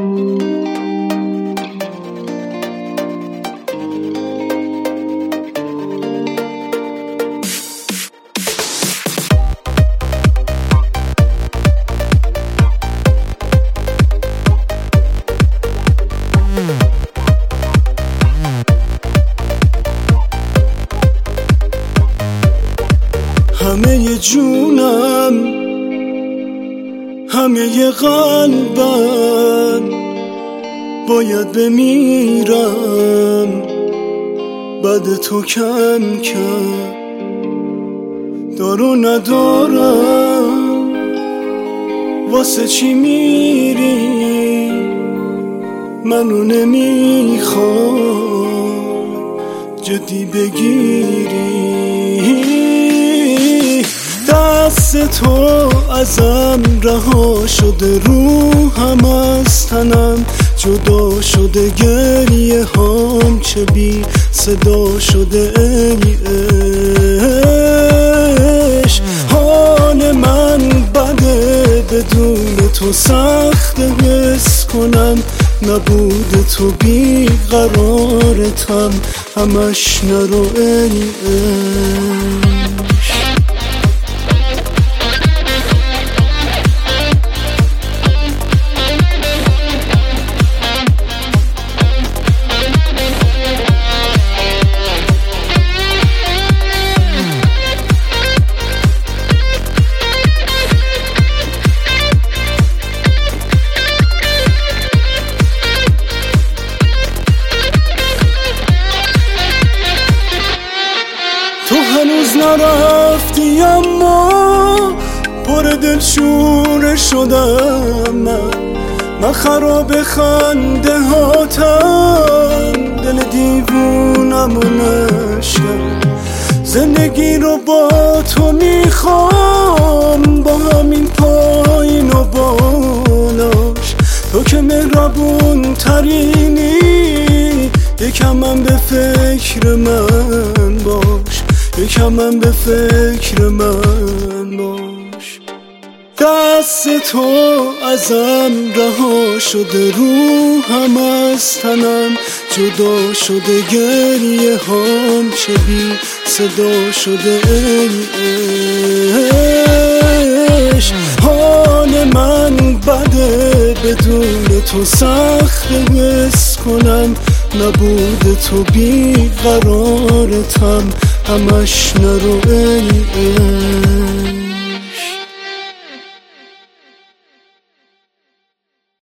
همه جونم، همه قلبم باید بمیرم بعد تو کم کم. دارو ندارم واسه چی میری منو نمیخوام جدی بگیری. دست تو ازم رها شده روحم از تنم جدا شده گریه هام چه بی صدا شده ای عشق. حال من بده بدون تو سخت حس کنم نبود تو بی قرارتم همش نرو ای عشق. تو هنوز نرفتی اما پر دلشوره شدم من خراب خنده هاتم دل دیوونم و نشکم. زندگی رو با تو میخوام با همین پایین و بالاش. تو که مهربون ترینی یکم من به فکر من باش یکم من به فکر من باش. دست تو ازم رها شده روحم از تنم جدا شده گریه هام چه بی صدا شده ای عشق. حال من بده بدون تو سخت حس کنم نبود تو بی قرارتم همش نرو ای